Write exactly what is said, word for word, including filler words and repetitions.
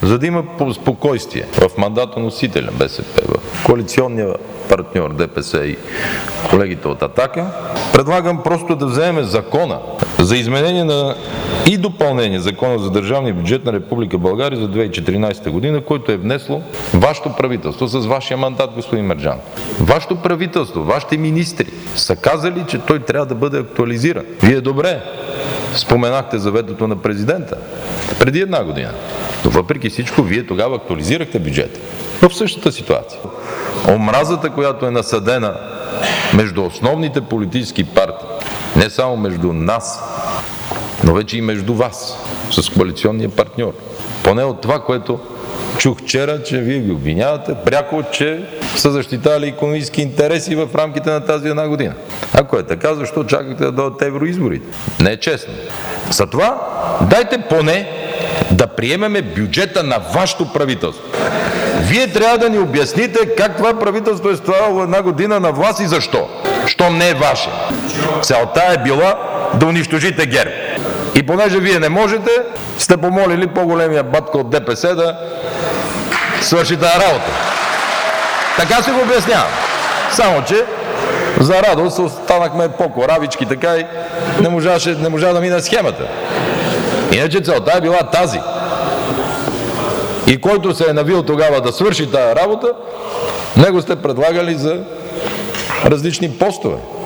за да има спокойствие в мандатоносителя БСП, в коалиционния партньор ДПС и колегите от „Атака“, предлагам просто да вземем закона за изменение на и допълнение Закона за държавния бюджет на Република България за две хиляди и четиринадесета година, който е внесло вашето правителство с вашия мандат, господин Мерджанов. Вашето правителство, вашите министри са казали, че той трябва да бъде актуализиран. Вие добре споменахте за ветото на президента преди една година. Но въпреки всичко, вие тогава актуализирахте бюджета в същата ситуация. Омразата, която е насадена между основните политически партии, не само между нас, но вече и между вас, с коалиционния партньор. Поне от това, което чух вчера, че вие ги обвинявате пряко, че са защитавали икономически интереси в рамките на тази една година. Ако е така, защо чакате да дойдат евроизборите? Не е честно. Затова дайте поне да приемеме бюджета на вашето правителство. Вие трябва да ни обясните как това правителство е стояло една година на власт и защо. Щом не е ваше. Целта е била да унищожите ГЕРБ. И понеже вие не можете, сте помолили по-големия батко от ДПС да свърши тази работа. Така се го обяснявам. Само, че за радост останахме по-коравички така и не, можаше, не можа да мине схемата. Иначе целта е била тази. И който се е навил тогава да свърши тази работа, него сте предлагали за различни постове.